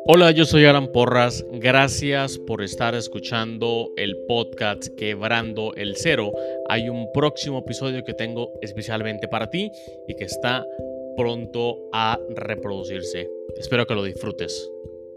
Hola, yo soy Alan Porras. Gracias por estar escuchando el podcast Quebrando el Cero. Hay un próximo episodio que tengo especialmente para ti y que está pronto a reproducirse. Espero que lo disfrutes.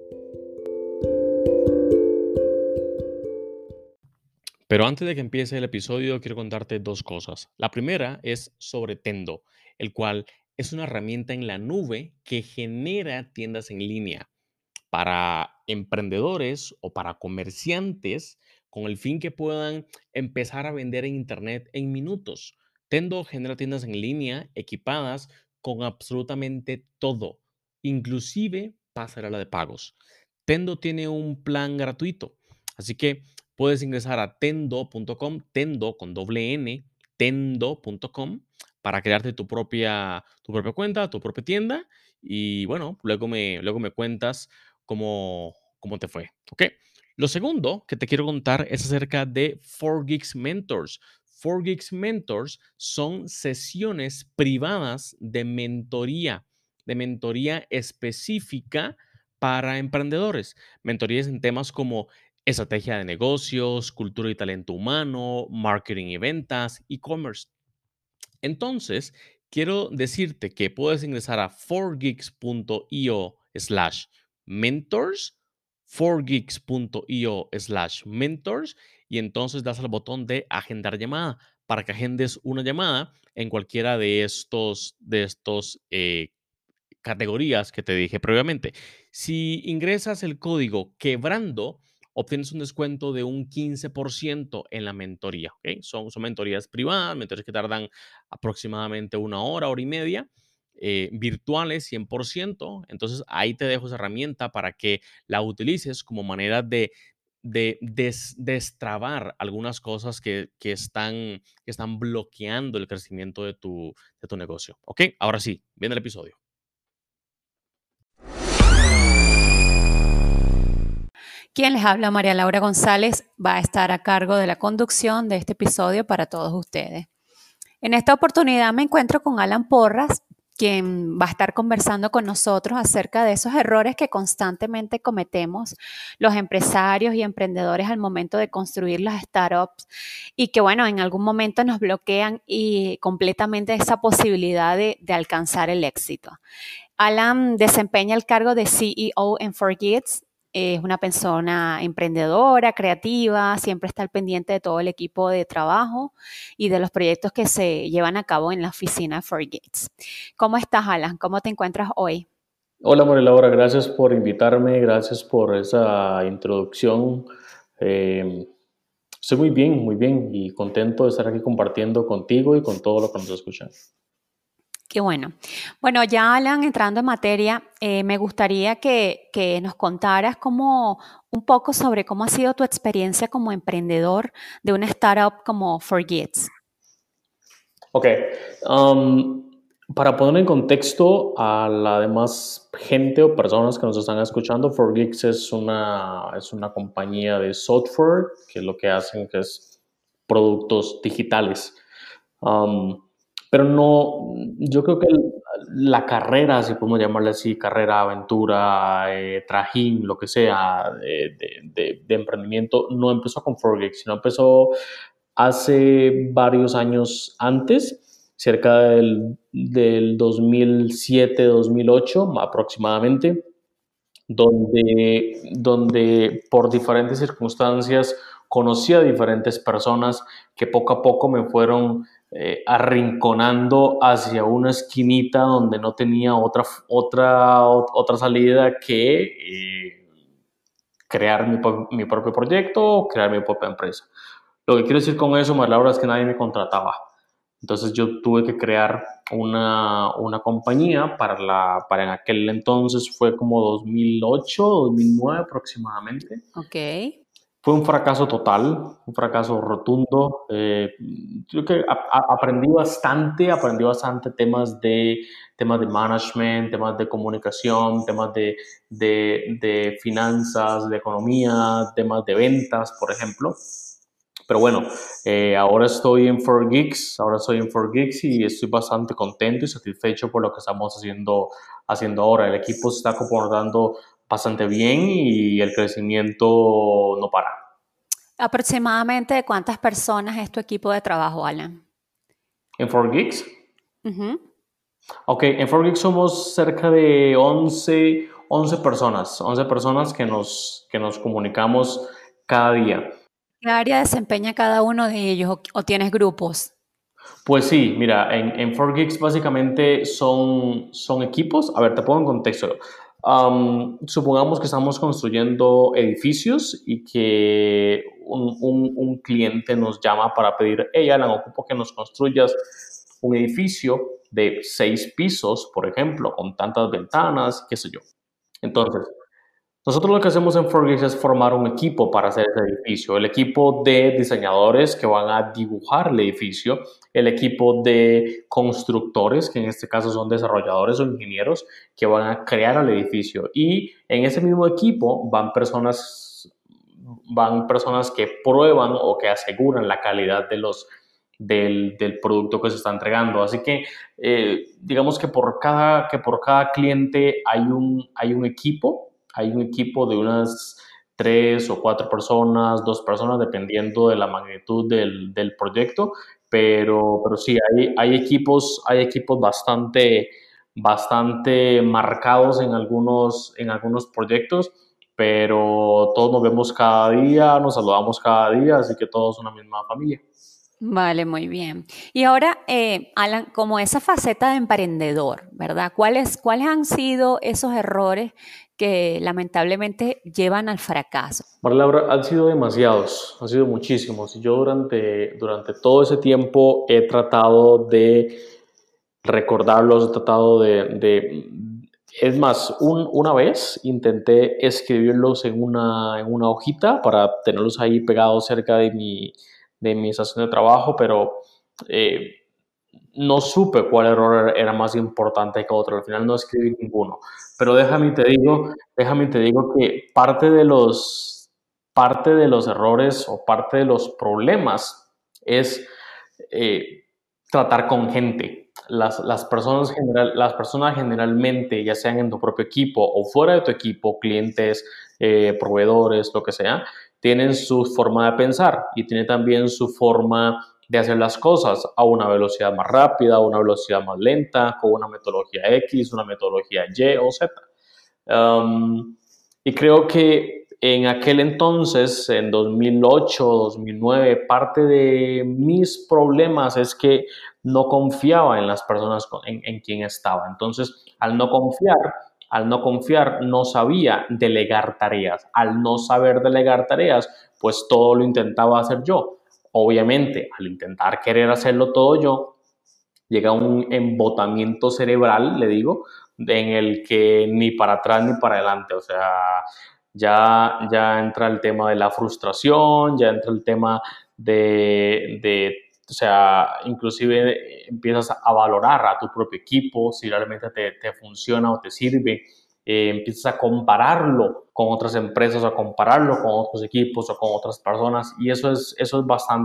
Pero antes de que empiece el episodio, quiero contarte dos cosas. La primera es sobre Tendo, el cual es una herramienta en la nube que genera tiendas en línea para emprendedores o para comerciantes con el fin que puedan empezar a vender en Internet en minutos. Tendo genera tiendas en línea equipadas con absolutamente todo, inclusive pasarela de pagos. Tendo tiene un plan gratuito, así que puedes ingresar a tendo.com, tendo con doble N, tendo.com, para crearte tu propia cuenta, tu propia tienda. Y bueno, luego me cuentas cómo te fue. ¿Ok? Lo segundo que te quiero contar es acerca de 4Geeks Mentors. 4Geeks Mentors son sesiones privadas de mentoría específica para emprendedores. Mentorías en temas como estrategia de negocios, cultura y talento humano, marketing y ventas, e-commerce. Entonces, quiero decirte que puedes ingresar a 4geeks.io/mentors, 4geeks.io/mentors, y entonces das al botón de agendar llamada para que agendes una llamada en cualquiera de estos categorías que te dije previamente. Si ingresas el código quebrando, obtienes un descuento de un 15% en la mentoría. ¿Ok? Son mentorías privadas, mentorías que tardan aproximadamente una hora y media, virtuales 100%. Entonces ahí te dejo esa herramienta para que la utilices como manera de destrabar algunas cosas que están bloqueando el crecimiento de tu negocio. ¿Ok? Ahora sí, viene el episodio. Quien les habla, María Laura González, va a estar a cargo de la conducción de este episodio para todos ustedes. En esta oportunidad me encuentro con Alan Porras, quien va a estar conversando con nosotros acerca de esos errores que constantemente cometemos los empresarios y emprendedores al momento de construir las startups y que, bueno, en algún momento nos bloquean y completamente esa posibilidad de alcanzar el éxito. Alan desempeña el cargo de CEO en Forgets. Es una persona emprendedora, creativa, siempre está al pendiente de todo el equipo de trabajo y de los proyectos que se llevan a cabo en la oficina Forgets. ¿Cómo estás, Alan? ¿Cómo te encuentras hoy? Hola María Laura, gracias por invitarme, gracias por esa introducción. Eh, Estoy muy bien y contento de estar aquí compartiendo contigo y con todo lo que nos escuchan. Qué bueno. Bueno, ya Alan, entrando en materia, me gustaría que nos contaras un poco sobre cómo ha sido tu experiencia como emprendedor de una startup como Forgets. Ok, um, para poner en contexto a la demás gente o personas que nos están escuchando, 4Geeks es una compañía de software que lo que hacen que es productos digitales. Um, pero no, yo creo que la carrera, si podemos llamarle así, carrera, aventura, trajín, lo que sea, de emprendimiento, no empezó con 4Geeks, sino empezó hace varios años antes, cerca del 2007-2008 aproximadamente, donde por diferentes circunstancias conocí a diferentes personas que poco a poco me fueron arrinconando hacia una esquinita donde no tenía otra salida que crear mi propio proyecto o crear mi propia empresa. Lo que quiero decir con eso, Laura, es que nadie me contrataba. Entonces yo tuve que crear una compañía para en aquel entonces fue como 2008, 2009 aproximadamente. Ok. Fue un fracaso total, un fracaso rotundo. Yo creo que aprendí bastante temas de management, temas de comunicación, temas de finanzas, de economía, temas de ventas, por ejemplo. Pero bueno, ahora estoy en 4Geeks y estoy bastante contento y satisfecho por lo que estamos haciendo ahora. El equipo se está comportando bastante bien y el crecimiento no para. ¿Aproximadamente de cuántas personas es tu equipo de trabajo, Alan? En 4Geeks, Ujú. ok, en 4Geeks somos cerca de 11 personas, 11 personas que nos comunicamos cada día. ¿Qué área desempeña cada uno de ellos o tienes grupos? Pues sí, mira, en 4Geeks básicamente son equipos. A ver, te pongo en contexto. Supongamos que estamos construyendo edificios y que un cliente nos llama para pedir, hey, Alan, ocupo que nos construyas un edificio de 6 pisos, por ejemplo, con tantas ventanas, qué sé yo. Entonces, nosotros lo que hacemos en 4Geeks es formar un equipo para hacer ese edificio. El equipo de diseñadores que van a dibujar el edificio, el equipo de constructores, que en este caso son desarrolladores o ingenieros, que van a crear el edificio. Y en ese mismo equipo van personas que prueban o que aseguran la calidad del producto que se está entregando. Así que digamos que por cada cliente hay un equipo. Hay un equipo de unas 3 o 4 personas, 2 personas, dependiendo de la magnitud del proyecto, pero sí, hay equipos bastante marcados en algunos proyectos, pero todos nos vemos cada día, nos saludamos cada día, así que todos una misma familia. Vale, muy bien. Y ahora, Alan, como esa faceta de emprendedor, ¿verdad? ¿Cuáles han sido esos errores que lamentablemente llevan al fracaso? María Laura, han sido demasiados, han sido muchísimos. Y yo durante todo ese tiempo he tratado de recordarlos, he tratado es más, una vez intenté escribirlos en una hojita para tenerlos ahí pegados cerca de mi estación de trabajo, pero eh, no supe cuál error era más importante que otro. Al final no escribí ninguno. Pero déjame te digo que parte de los errores o parte de los problemas es eh, tratar con gente. Las personas generalmente, ya sean en tu propio equipo o fuera de tu equipo, clientes, proveedores, lo que sea, tienen su forma de pensar y tienen también su forma de hacer las cosas a una velocidad más rápida, a una velocidad más lenta, con una metodología X, una metodología Y o Z. Y creo que en aquel entonces, en 2008, 2009, parte de mis problemas es que no confiaba en las personas en quien estaba. Entonces, al no confiar, no sabía delegar tareas. Al no saber delegar tareas, pues todo lo intentaba hacer yo. Obviamente, al intentar querer hacerlo todo yo, llega un embotamiento cerebral, le digo, en el que ni para atrás ni para adelante, o sea, ya entra el tema de la frustración, ya entra el tema o sea, inclusive empiezas a valorar a tu propio equipo, si realmente te funciona o te sirve, empiezas a compararlo con otras empresas, a compararlo con otros equipos o con otras personas, y eso es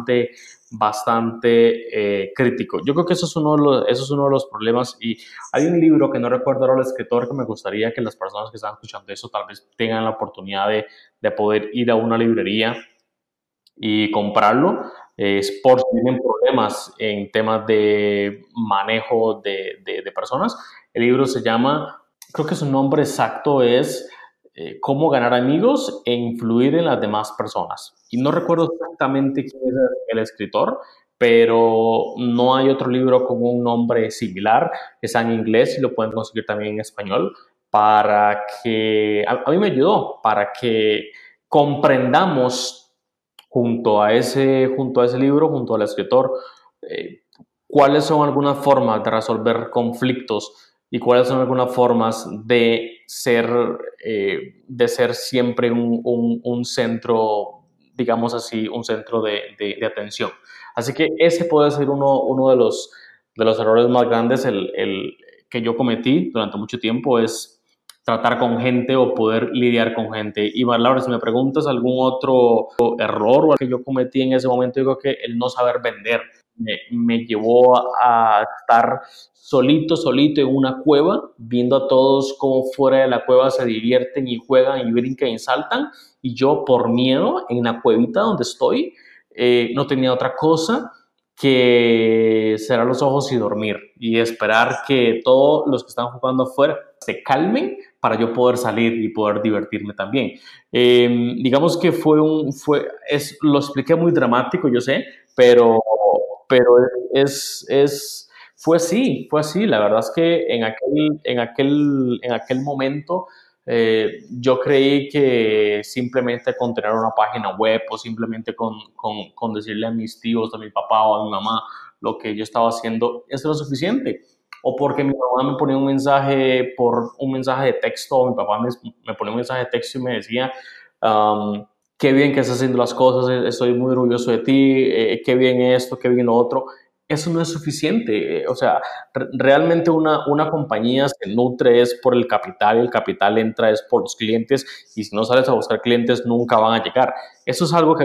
bastante crítico. Yo creo que eso es uno de los problemas, y hay un libro que no recuerdo ahora el escritor, que me gustaría que las personas que están escuchando eso tal vez tengan la oportunidad de poder ir a una librería y comprarlo. Es por si tienen problemas en temas de manejo de personas. El libro se llama, creo que su nombre exacto es Cómo ganar amigos e influir en las demás personas. Y no recuerdo exactamente quién es el escritor, pero no hay otro libro con un nombre similar. Está en inglés y lo pueden conseguir también en español, para que, a mí me ayudó, para que comprendamos junto a ese libro, junto al escritor, eh, cuáles son algunas formas de resolver conflictos y cuáles son algunas formas de ser siempre un centro, digamos así, un centro de atención. Así que ese puede ser uno de los errores más grandes el que yo cometí durante mucho tiempo, es tratar con gente o poder lidiar con gente. Y Laura, si me preguntas algún otro error o que yo cometí en ese momento, digo que el no saber vender. me llevó a estar solito en una cueva, viendo a todos como fuera de la cueva se divierten y juegan y brincan y saltan, y yo por miedo en la cuevita donde estoy, no tenía otra cosa que cerrar los ojos y dormir y esperar que todos los que están jugando afuera se calmen para yo poder salir y poder divertirme también. Digamos que lo expliqué muy dramático, yo sé, pero fue así. La verdad es que en aquel momento yo creí que simplemente con tener una página web o simplemente con decirle a mis tíos, a mi papá o a mi mamá lo que yo estaba haciendo, eso era suficiente. O porque mi mamá me ponía un mensaje de texto, o mi papá me ponía un mensaje de texto y me decía, qué bien que estás haciendo las cosas, estoy muy orgulloso de ti, qué bien esto, qué bien lo otro. Eso no es suficiente. O sea, realmente una compañía se nutre es por el capital entra es por los clientes, y si no sales a buscar clientes nunca van a llegar. Eso es algo que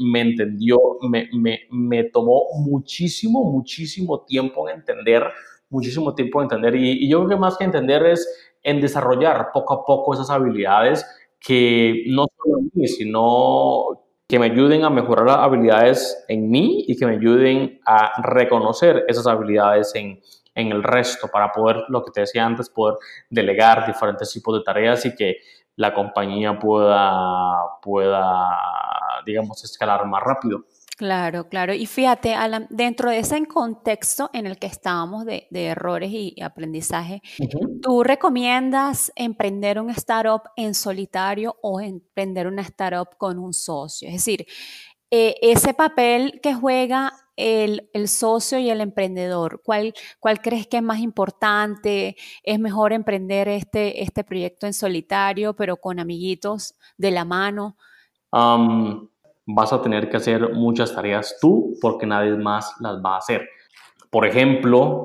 me tomó muchísimo tiempo en entender, y yo creo que más que entender es en desarrollar poco a poco esas habilidades que no solo a mí, sino que me ayuden a mejorar las habilidades en mí y que me ayuden a reconocer esas habilidades en el resto para poder, lo que te decía antes, poder delegar diferentes tipos de tareas y que la compañía pueda, digamos, escalar más rápido. Claro, claro. Y fíjate, Alan, dentro de ese contexto en el que estábamos de errores y aprendizaje, ¿tú recomiendas emprender un startup en solitario o emprender una startup con un socio? Es decir, ese papel que juega el socio y el emprendedor, ¿cuál crees que es más importante? ¿Es mejor emprender este proyecto en solitario, pero con amiguitos de la mano? Vas a tener que hacer muchas tareas tú porque nadie más las va a hacer. Por ejemplo,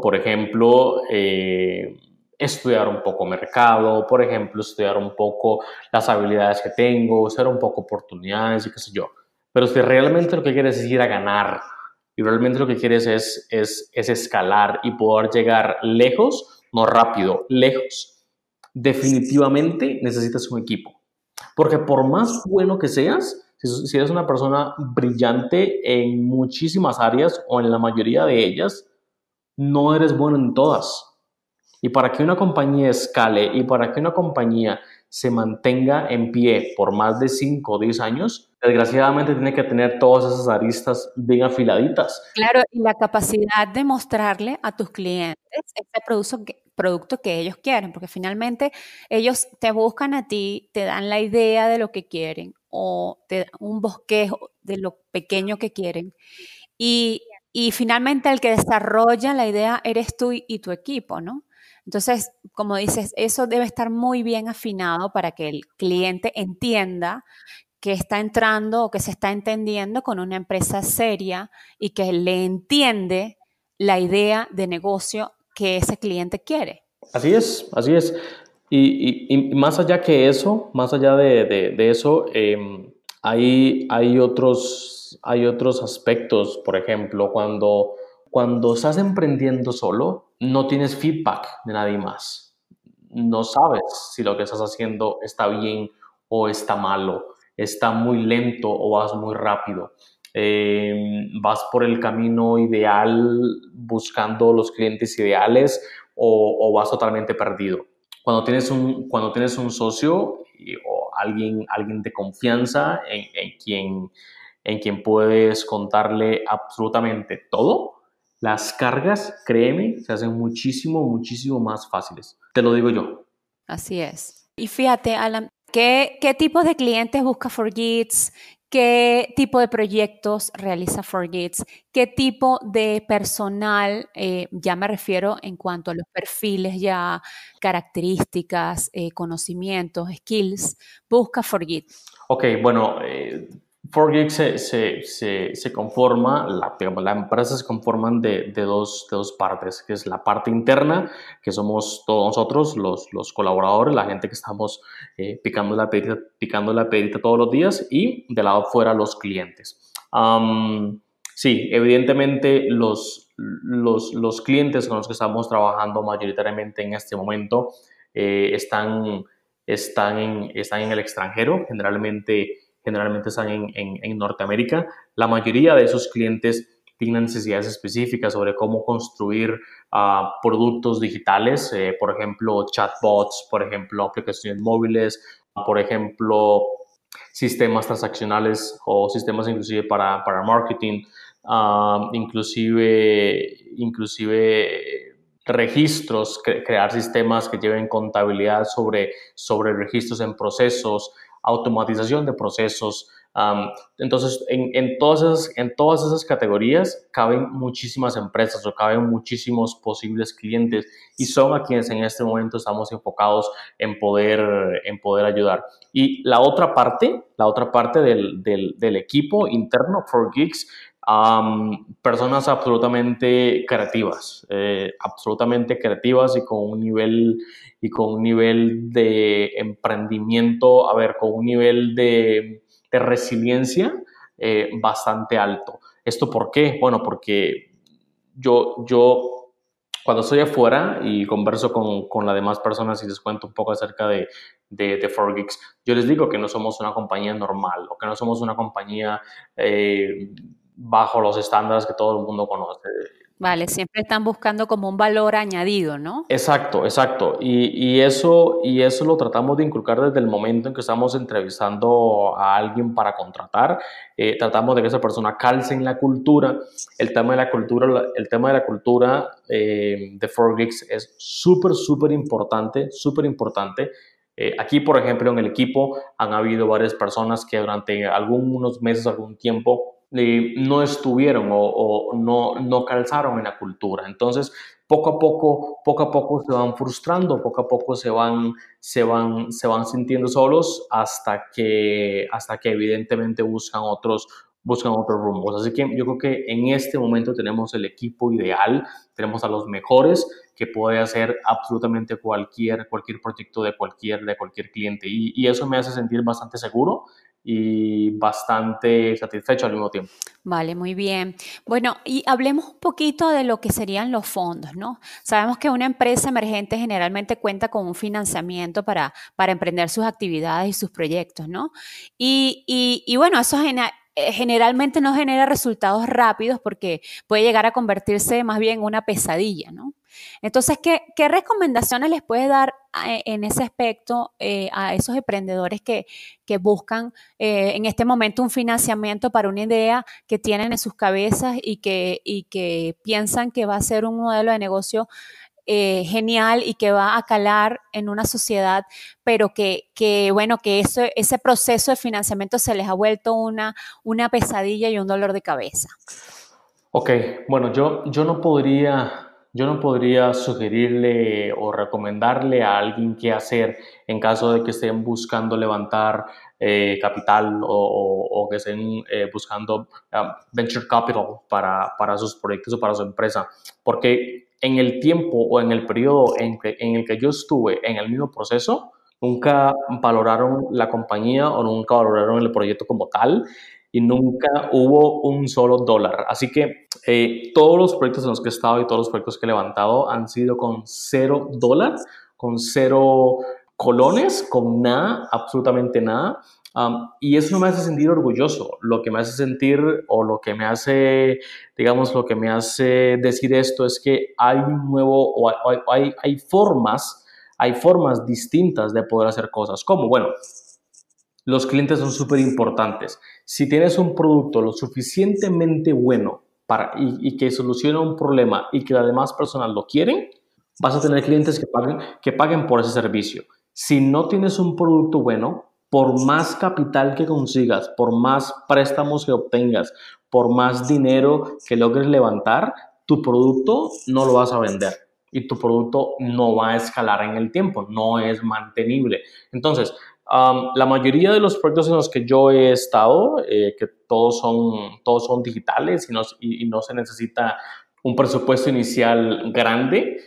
estudiar un poco mercado, por ejemplo, estudiar un poco las habilidades que tengo, usar un poco oportunidades y qué sé yo. Pero si realmente lo que quieres es ir a ganar y realmente lo que quieres es escalar y poder llegar lejos, no rápido, lejos, definitivamente necesitas un equipo. Porque por más bueno que seas, si eres una persona brillante en muchísimas áreas o en la mayoría de ellas, no eres bueno en todas. Y para que una compañía escale y para que una compañía se mantenga en pie por más de 5 o 10 años, desgraciadamente tiene que tener todas esas aristas bien afiladitas. Claro, y la capacidad de mostrarle a tus clientes ese producto que ellos quieren, porque finalmente ellos te buscan a ti, te dan la idea de lo que quieren o te dan un bosquejo de lo pequeño que quieren. Y finalmente el que desarrolla la idea eres tú y tu equipo, ¿no? Entonces, como dices, eso debe estar muy bien afinado para que el cliente entienda que está entrando o que se está entendiendo con una empresa seria y que le entiende la idea de negocio que ese cliente quiere. Así es, así es. Y más allá que eso, más allá de eso, hay otros aspectos. Por ejemplo, cuando estás emprendiendo solo, no tienes feedback de nadie más. No sabes si lo que estás haciendo está bien o está malo, está muy lento o vas muy rápido. Vas por el camino ideal buscando los clientes ideales o vas totalmente perdido. Cuando tienes un socio o alguien de confianza en quien puedes contarle absolutamente todo, las cargas, créeme, se hacen muchísimo más fáciles. Te lo digo yo. Así es. Y fíjate, Alan, ¿qué tipos de clientes busca ForGids? ¿Qué tipo de proyectos realiza ForGids? ¿Qué tipo de personal, ya me refiero en cuanto a los perfiles, ya características, conocimientos, skills, busca ForGids? Ok, bueno, 4Geek se conforma, la empresa se conforman de dos partes, que es la parte interna, que somos todos nosotros, los colaboradores, la gente que estamos picando la pedita todos los días, y de lado fuera los clientes. Sí, evidentemente los clientes con los que estamos trabajando mayoritariamente en este momento están en el extranjero, generalmente están en Norteamérica. La mayoría de esos clientes tienen necesidades específicas sobre cómo construir productos digitales, por ejemplo, chatbots, por ejemplo, aplicaciones móviles, por ejemplo, sistemas transaccionales o sistemas inclusive para marketing, inclusive registros, crear sistemas que lleven contabilidad sobre registros en procesos, automatización de procesos. Entonces, en todas esas categorías caben muchísimas empresas o caben muchísimos posibles clientes y son a quienes en este momento estamos enfocados en poder ayudar. Y la otra parte del equipo interno, 4Geeks, personas absolutamente creativas y con un nivel de emprendimiento, con un nivel de resiliencia bastante alto. ¿Esto por qué? Bueno, porque yo cuando estoy afuera y converso con las demás personas y les cuento un poco acerca de 4Geeks, yo les digo que no somos una compañía normal o que no somos una compañía bajo los estándares que todo el mundo conoce. Vale, siempre están buscando como un valor añadido, ¿no? Exacto, exacto. Y eso lo tratamos de inculcar desde el momento en que estamos entrevistando a alguien para contratar. Tratamos de que esa persona calce en la cultura. El tema de la cultura de 4Geeks es súper importante, súper importante. Aquí, por ejemplo, en el equipo han habido varias personas que durante algunos meses, algún tiempo, no estuvieron o no calzaron en la cultura. Entonces, poco a poco se van frustrando, poco a poco se van sintiendo solos hasta que evidentemente buscan otros rumbos. Así que yo creo que en este momento tenemos el equipo ideal, tenemos a los mejores que puede hacer absolutamente cualquier proyecto de cualquier cliente y eso me hace sentir bastante seguro y bastante satisfecho al mismo tiempo. Vale, muy bien. Bueno, y hablemos un poquito de lo que serían los fondos, ¿no? Sabemos que una empresa emergente generalmente cuenta con un financiamiento para emprender sus actividades y sus proyectos, ¿no? Y bueno, eso generalmente no genera resultados rápidos porque puede llegar a convertirse más bien en una pesadilla, ¿no? Entonces, ¿qué recomendaciones les puedes dar en ese aspecto a esos emprendedores que buscan en este momento un financiamiento para una idea que tienen en sus cabezas y que piensan que va a ser un modelo de negocio genial y que va a calar en una sociedad, pero que ese proceso de financiamiento se les ha vuelto una pesadilla y un dolor de cabeza? Ok, bueno, yo no podría sugerirle o recomendarle a alguien qué hacer en caso de que estén buscando levantar capital o que estén buscando venture capital para sus proyectos o para su empresa. Porque en el tiempo o en el periodo en el que yo estuve en el mismo proceso, nunca valoraron la compañía o nunca valoraron el proyecto como tal y nunca hubo un solo dólar. Así que todos los proyectos en los que he estado y todos los proyectos que he levantado han sido con $0, con 0 colones, con nada, absolutamente nada. Y eso no me hace sentir orgulloso. Lo que me hace sentir o lo que me hace, digamos, lo que me hace decir esto es que hay un nuevo o hay formas distintas de poder hacer cosas. ¿Cómo? Bueno, los clientes son súper importantes. Si tienes un producto lo suficientemente bueno y que soluciona un problema y que las demás personas lo quieren, vas a tener clientes que paguen por ese servicio. Si no tienes un producto bueno, por más capital que consigas, por más préstamos que obtengas, por más dinero que logres levantar, tu producto no lo vas a vender y tu producto no va a escalar en el tiempo, no es mantenible. Entonces, la mayoría de los proyectos en los que yo he estado, que todos son digitales y no se necesita un presupuesto inicial grande,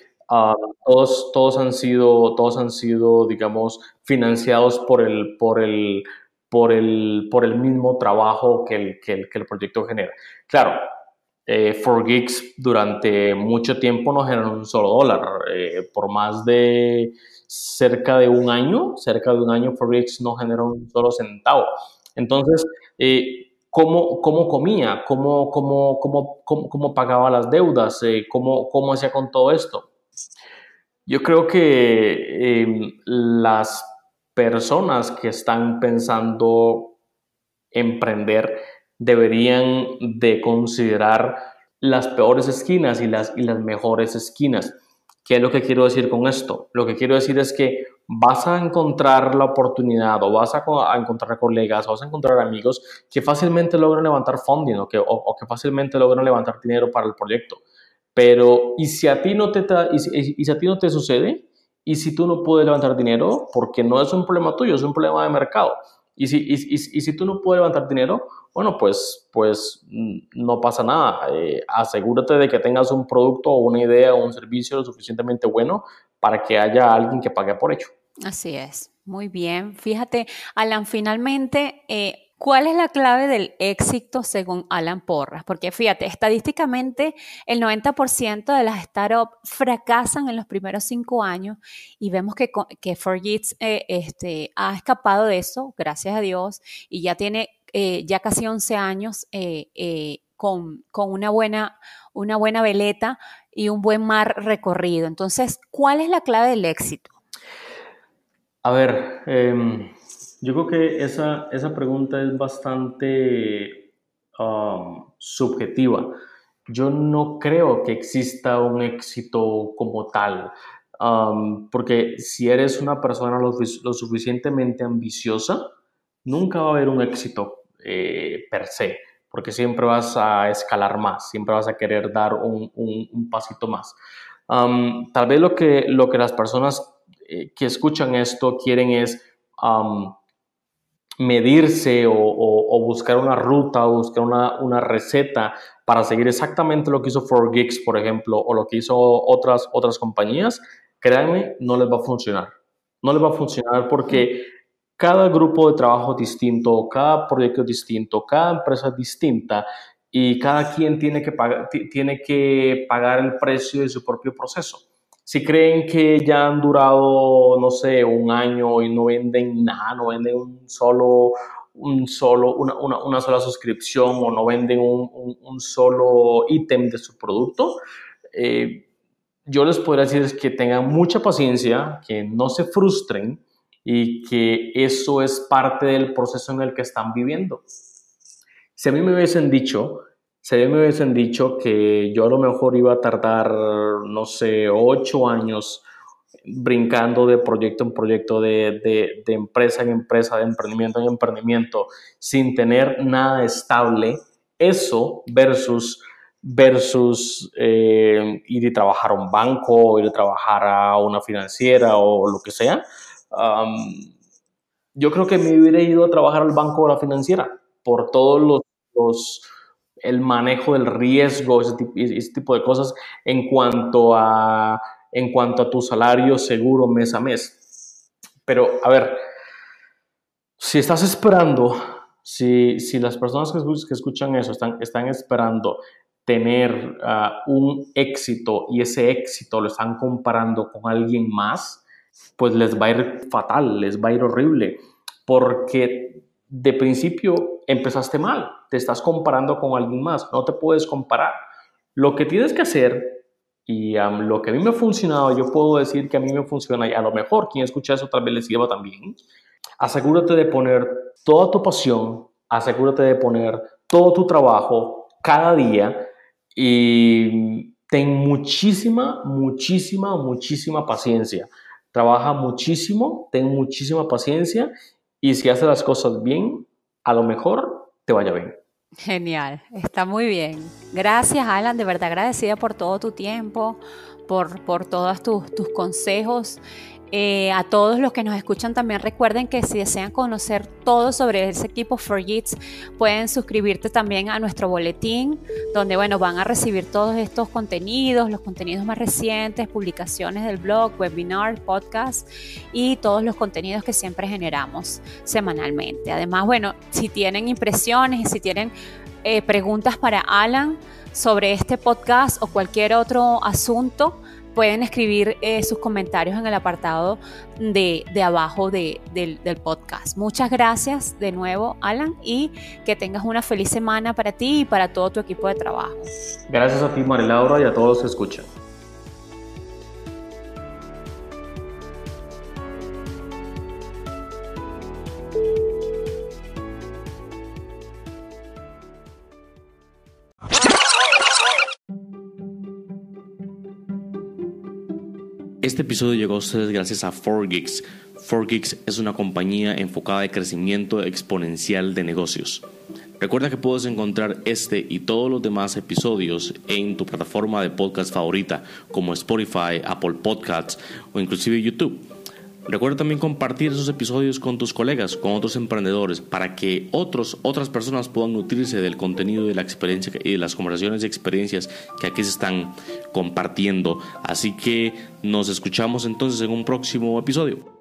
todos han sido, digamos, financiados por el mismo trabajo que el proyecto genera. Claro, For Geeks durante mucho tiempo no generó un solo dólar. Por más de cerca de un año, For Geeks no generó un solo centavo. Entonces, ¿cómo comía? ¿Cómo pagaba las deudas? ¿Cómo hacía con todo esto? Yo creo que las personas que están pensando emprender deberían de considerar las peores esquinas y las mejores esquinas. ¿Qué es lo que quiero decir con esto? Lo que quiero decir es que vas a encontrar la oportunidad o vas a encontrar colegas o vas a encontrar amigos que fácilmente logran levantar funding o que fácilmente logran levantar dinero para el proyecto. Pero, ¿y si a ti no te sucede? ¿Y si tú no puedes levantar dinero? Porque no es un problema tuyo, es un problema de mercado. Y si tú no puedes levantar dinero, bueno, pues no pasa nada. Asegúrate de que tengas un producto o una idea o un servicio lo suficientemente bueno para que haya alguien que pague por ello. Así es, muy bien. Fíjate, Alan, finalmente, ¿cuál es la clave del éxito según Alan Porras? Porque fíjate, estadísticamente el 90% de las startups fracasan en los primeros 5 años y vemos que Forgits ha escapado de eso, gracias a Dios, y ya tiene ya casi 11 años con una buena veleta y un buen mar recorrido. Entonces, ¿cuál es la clave del éxito? A ver, yo creo que esa pregunta es bastante subjetiva. Yo no creo que exista un éxito como tal, porque si eres una persona lo suficientemente ambiciosa, nunca va a haber un éxito per se, porque siempre vas a escalar más, siempre vas a querer dar un pasito más. Tal vez lo que las personas que escuchan esto quieren es medirse o buscar una ruta o buscar una receta para seguir exactamente lo que hizo 4Geeks, por ejemplo, o lo que hizo otras compañías. Créanme, no les va a funcionar. No les va a funcionar porque cada grupo de trabajo es distinto, cada proyecto es distinto, cada empresa es distinta y cada quien tiene que pagar el precio de su propio proceso. Si creen que ya han durado, no sé, un año y no venden nada, no venden una sola suscripción o no venden un solo ítem de su producto, yo les podría decir es que tengan mucha paciencia, que no se frustren y que eso es parte del proceso en el que están viviendo. Si a mí me hubiesen dicho que yo a lo mejor iba a tardar, no sé, 8 años brincando de proyecto en proyecto, de empresa en empresa, de emprendimiento en emprendimiento, sin tener nada estable, eso versus ir y trabajar a un banco, ir a trabajar a una financiera o lo que sea, yo creo que me hubiera ido a trabajar al banco o a la financiera por todos el manejo del riesgo, ese tipo de cosas en cuanto a tu salario seguro mes a mes. Pero, a ver, si estás esperando, si las personas que escuchan eso están esperando tener un éxito y ese éxito lo están comparando con alguien más, pues les va a ir fatal, les va a ir horrible, porque de principio empezaste mal, te estás comparando con alguien más, no te puedes comparar. Lo que tienes que hacer, y lo que a mí me ha funcionado, yo puedo decir que a mí me funciona, y a lo mejor quien escucha eso tal vez les sirva también, asegúrate de poner toda tu pasión, asegúrate de poner todo tu trabajo cada día y ten muchísima paciencia. Trabaja muchísimo, ten muchísima paciencia y si haces las cosas bien, a lo mejor te vaya bien. Genial, está muy bien. Gracias, Alan, de verdad agradecida por todo tu tiempo, por todos tus consejos. A todos los que nos escuchan también recuerden que si desean conocer todo sobre ese equipo Forgits, pueden suscribirte también a nuestro boletín, donde van a recibir todos estos contenidos, los contenidos más recientes, publicaciones del blog, webinars, podcasts y todos los contenidos que siempre generamos semanalmente. Además, si tienen impresiones y si tienen preguntas para Alan sobre este podcast o cualquier otro asunto, pueden escribir sus comentarios en el apartado de abajo del podcast. Muchas gracias de nuevo, Alan, y que tengas una feliz semana para ti y para todo tu equipo de trabajo. Gracias a ti, María Laura, y a todos los que escuchan. Este episodio llegó a ustedes gracias a 4Geeks. 4Geeks es una compañía enfocada en crecimiento exponencial de negocios. Recuerda que puedes encontrar este y todos los demás episodios en tu plataforma de podcast favorita, como Spotify, Apple Podcasts o inclusive YouTube. Recuerda también compartir esos episodios con tus colegas, con otros emprendedores, para que otras personas puedan nutrirse del contenido de la experiencia y de las conversaciones y experiencias que aquí se están compartiendo. Así que nos escuchamos entonces en un próximo episodio.